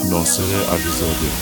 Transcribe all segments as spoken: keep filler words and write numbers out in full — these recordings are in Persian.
ناصر علیزاده.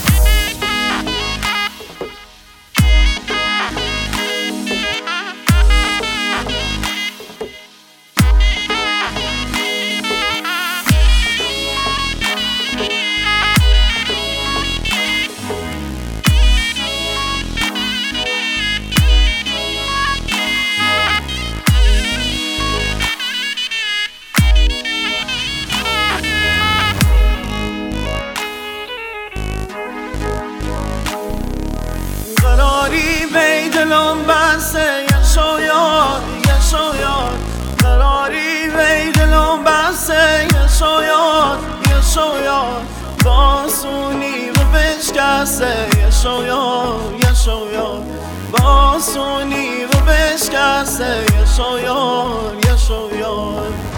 قراری بی دلم بسته یه شاید یه شاید قراری بی دلم بسته یه شاید یه شاید باسونی رو بشکسته یه شاید یه شاید باسونی رو بشکسته یه شاید یه شاید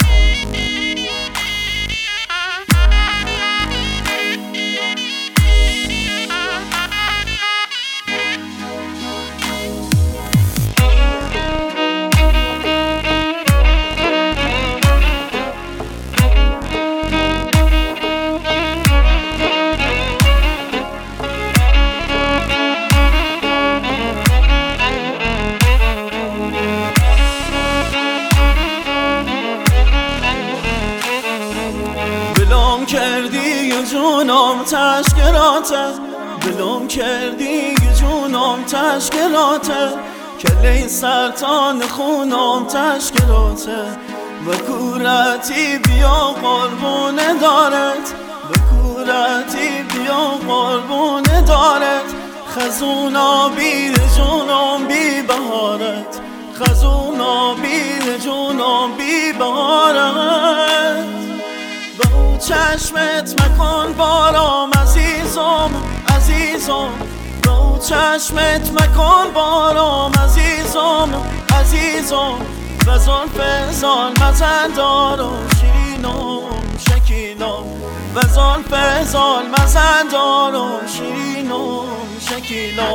بلوم کردی یه جونم تشکراته بلوم کردی یه جونم تشکراته کلی سرطان خونم تشکراته و کورتی بیا قربون دارت و کورتی بیا قربون دارت خزونا بیر جونم بی بهارت خزونا بیر جونم بی بهارت با چشمت مکن بارام عزیزم عزیزم با چشمت مکن بارام عزیزم عزیزم و زلف زال مزن دارم شیرینم شکیلم و زلف زال مزن دارم شیرینم شکیلم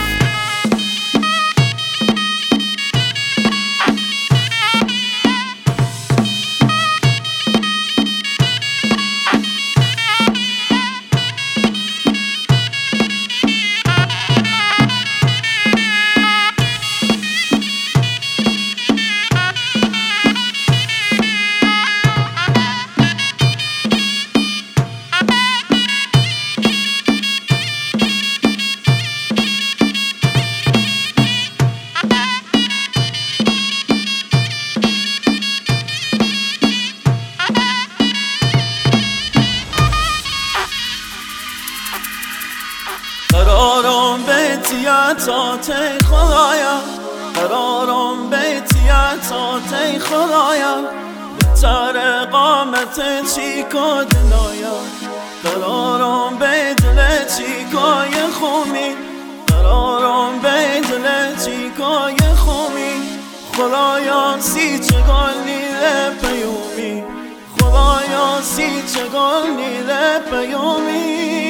قرارم بیتیاتات ای خدایا قرارم بیتیاتات ای خدایا بهتر قامت چیکا دنایا قرارم بیدل چیکای خومی قرارم بیدل چیکای خومی خدایا سی چگال نیره پیومی خدایا سی چگال نیره پیومی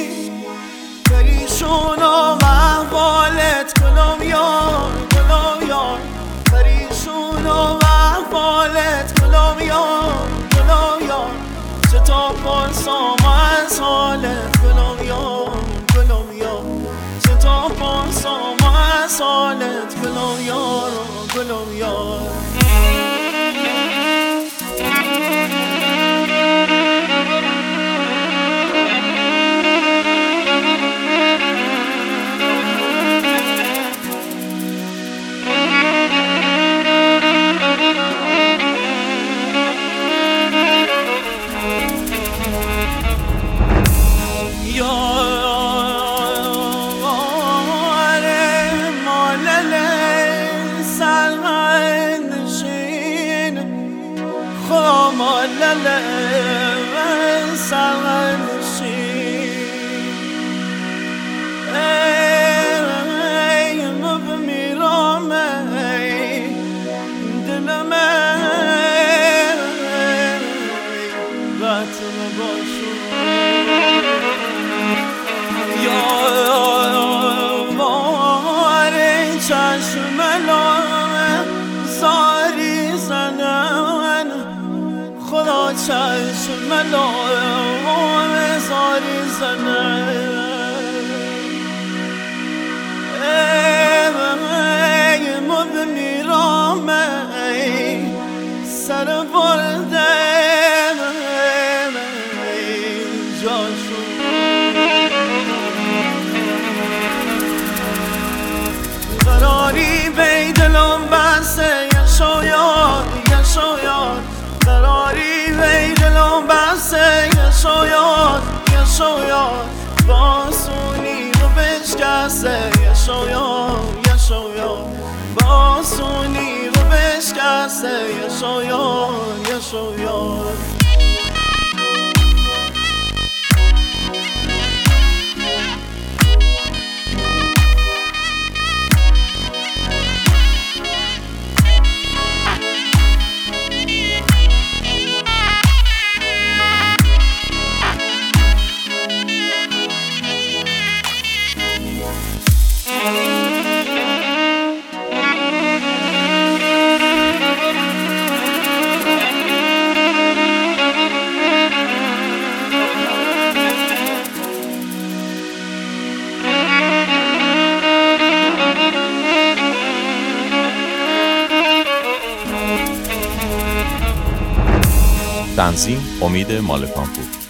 پریشون و احوالت گلم یار گلم یار پریشون و احوالت گلم یار گلم یار چطور پرسام از حالت گلم یار گلم یار چطور پرسام از حالت گلم یار گلم یار مالله من سرنشین ای مبمیرم ای دلم وطن باشو یا ماره چشم لامه زاری زنن خدا چشم لامه زاری بزنه ای مد میرامه سر برده جاشو قراری بی دلم بسه یشو یار یشو یار قراری بی دلم بسه یشو یار یشو یار باسونی رو بشکسته یشو یار یشو یار باسونی رو بشکسته یشو یار یشو یار تنظیم امید مالکانپور.